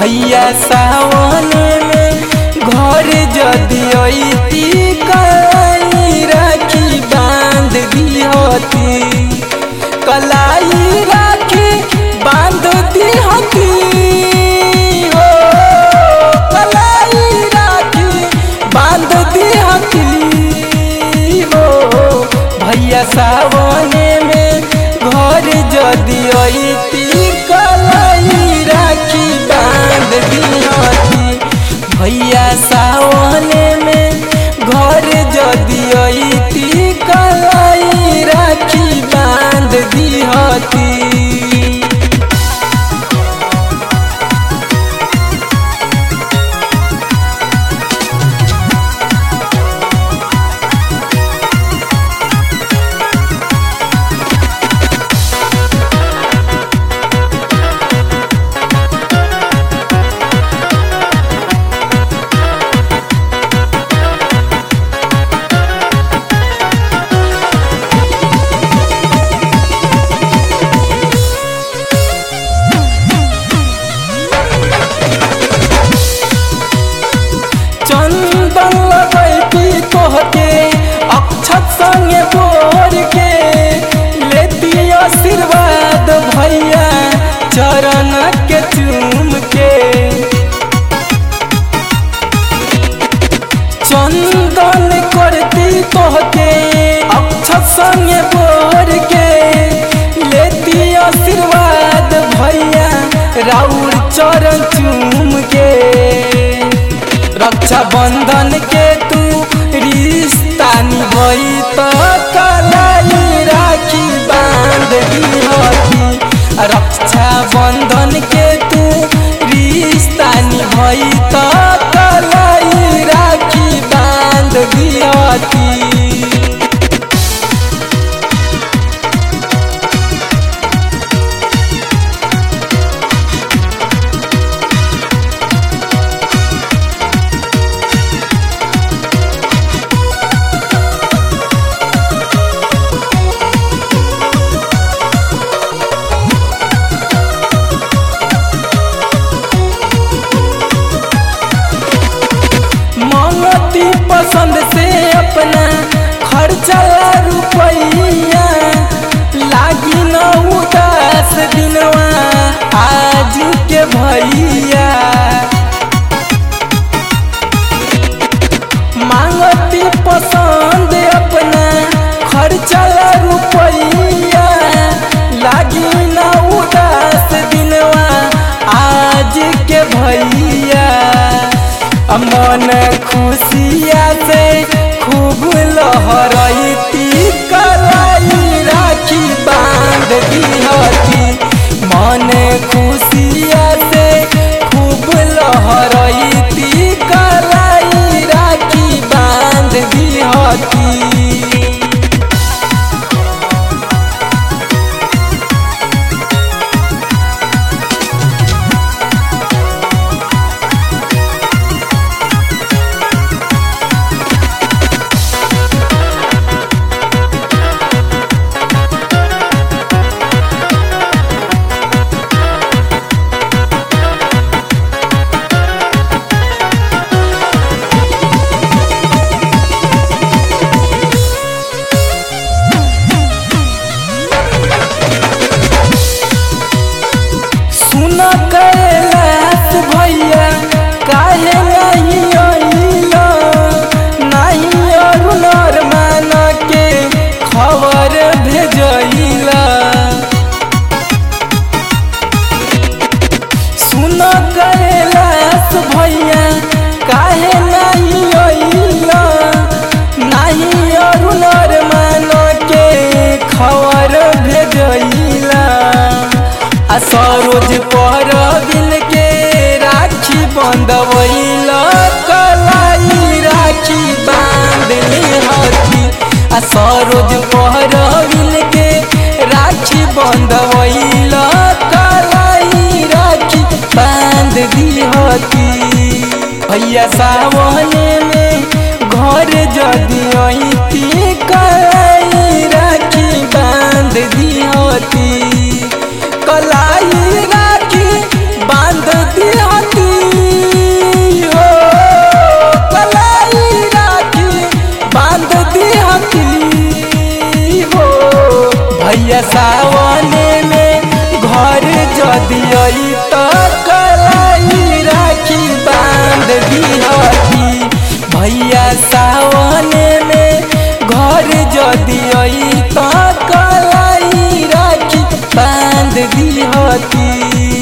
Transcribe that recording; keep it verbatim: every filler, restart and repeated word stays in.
भैया सावन में घर जदि अइती कलाई राखी बांध दिहती, कलाई राखी बांध दिहती हो, कलाई राखी बांध दिहती हो। भैया सावन में घर जदि अइती कलाई राखी बांध दिहती, भैया सावन में घर जदि अइती कलाई राखी बांध दिहती। चंदन लगैती तोहके अक्षत संगे बोर के, लेती आशीर्वाद भैया चरण के चूम के। चंदन करती तोहके अक्षत संगे बोर के, लेती आशीर्वाद भैया राउर चरण चूम के। रक्षा बंधन के तू रिश्ता निभई तो कलाई राखी बांध दिहती, रक्षा बंधन के तू रिश्ता निभई तो कलाई राखी बांध दिहती। पसंद से अपना खर्चा रुपैया, लागी न उदास दिनवा आज के भैया। मांगती पसंद अपना खर्चा रुपैया, लागी न उदास दिनवा आज के भैया। मन खुशिया से खूब लहरती कलाई राखी बांध दिहती, मन खुशिया से खूब लहरती कलाई राखी बांध दिहती। कैलाश भैया काहे नहीं अइला, नहीं अरुणर मान के खबर भेजइला। सुन कैलाश भैया काहे नहीं अइला, नहीं अरुणर मान के खबर भेजइला। आ सरोज पर बिन के राखी बंधवैला, कलाई राखी बांध लिहती। आ सरोज पर बिन के राखी बंधवैला, कलाई राखी बांध दिहती। भैया सावन में घर जदि अइती कलाई राखी बांध दिहती, कलाई राखी बांध दिहती। भैया सावने में घर जदि आई तो कलाई राखी बांध दिहती। भैया सावने में घर जदि आई तो कलाई राखी बांध दिहती।